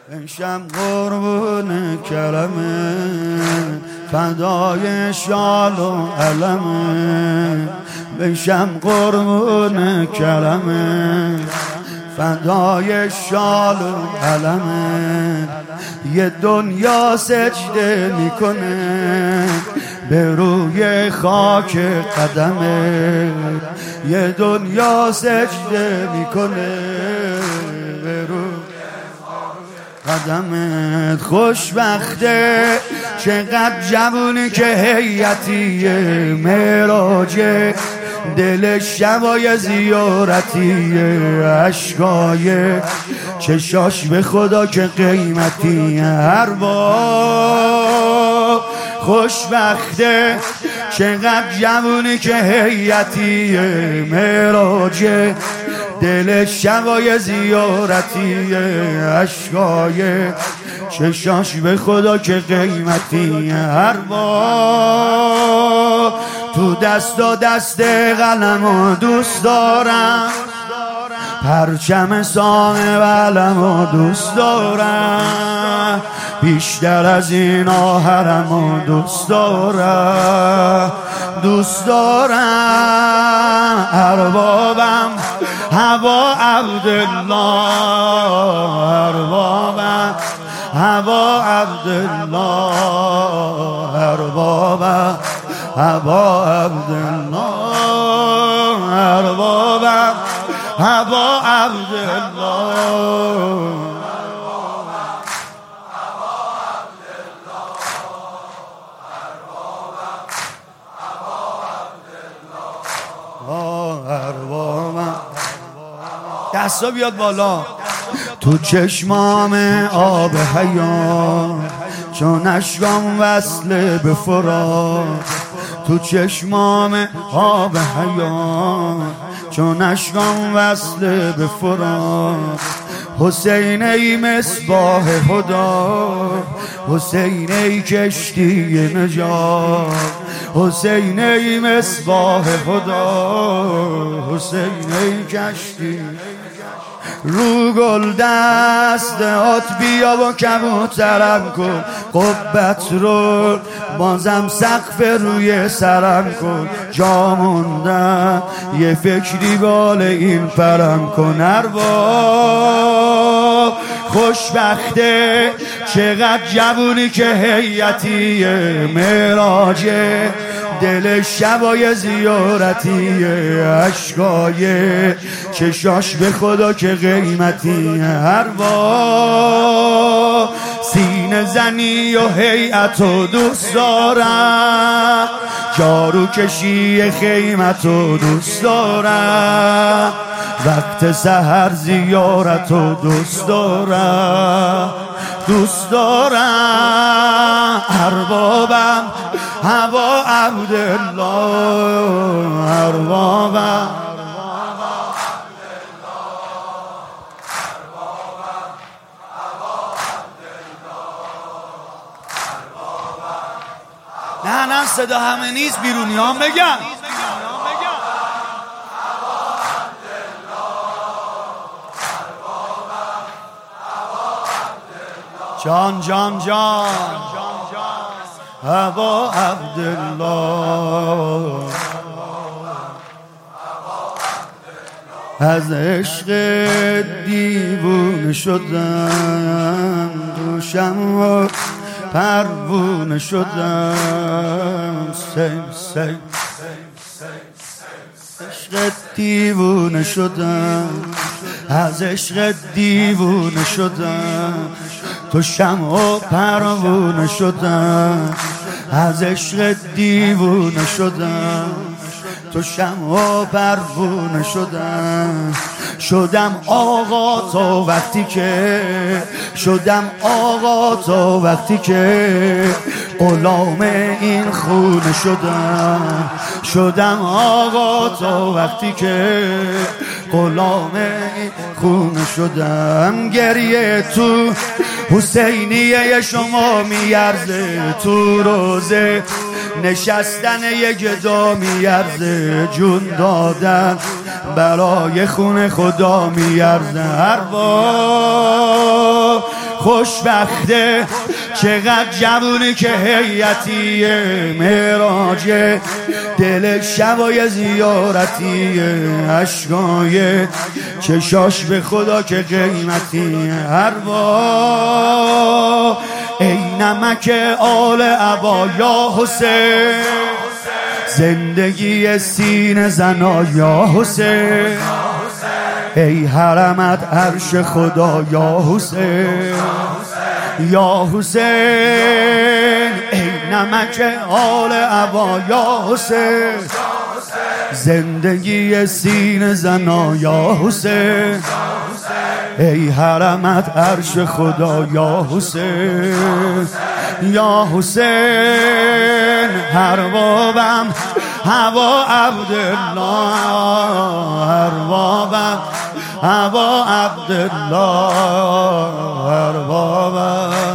بشم قربون کلمه فدای شال و علمه، بشم قربون کلمه فدای شال و علمه. یه دنیا سجده میکنه به روی خاک قدمه، یه دنیا سجده میکنه به روی قدمت. خوشبخته چقدر جوونی که هیئتیه معراجه، دل شبای زیارتیه، عشقای چشاش به خدا که قیمتیه. هر بار خوشبخته چقدر جوونی که هیئتیه معراجه، دل شبای زیارتیه، عشقای چشاش به خدا که قیمتیه. هر بار تو دست قلمو دوست دارم، پرچم صاحب علمو دوست دارم، بیشتر از این حرمو دوست دارم، دوست دارم. اربابم هوا عبدالله، اربابم هوا عبدالله، اربابم هوا عبدالله، اربابم هوا عبدالله. دستا بیاد بالا. تو چشمام آب حیات چون اشکام وصل به فرات، تو چشمام آب حیات چون اشکام وصل به فرات. حسین ای مصباح خدا، حسین ای کشتی نجات، حسین ای مصباح خدا، حسین ای کشتی. رو گل دستات بیا و کبوترم کن، قبت رو بازم سقف روی سرم کن. جا موندم یه فکری بال این پرم کن. ارباب خوشبخته چقدر جوونی که هیئتیه معراجه، دل شبای زیارتیه، عشقای چشاش به خدا که قیمتیه. هر بار سینه زنی و هیئتو دوست دارم، جارو کشی خیمتو دوست دارم، وقت سحر زیارتو دوست دارم، دوست دارم. اربابم هوا عبدالله، اربابم نه صدا همه نیست، بیرونی هم بگم. جان جان جان هوا عبدالله، از عشق دیوونه شدم، دوشم و پروونه شدم. سیم عشق دیوونه شدم، از عشق دیوونه شدم. تو شمع و پروونه شدم، از عشق دیوونه شدم. تو شمع و پروونه شدم. شدم آقا تا وقتی که، شدم آقا تا وقتی که غلام این خونه شدم. شدم آقا تا وقتی که غلام این خونه شدم. گریه تو حسینیه شما میارزه، تو روزه نشستن یه گدا میارزه، جون دادن برای خون خدا میارزه. هر بار خوشبخته چقدر جوونی که هیئتیه معراجه دل شبای زیارتیه عشقای چشاش به خدا که قیمتیه اروا ای نمک آل عبا یا حسین زندگی سینه زنا یا حسین ای حرمت عرش خدا یا حسین یا حسین ای نمک آل عبا یا حسین زندگی سینه زنا یا حسین ای حرمت عرش خدا یا حسین یا حسین هر بابم هوا عبدالله هر بابم هوا عبدالله هر بابم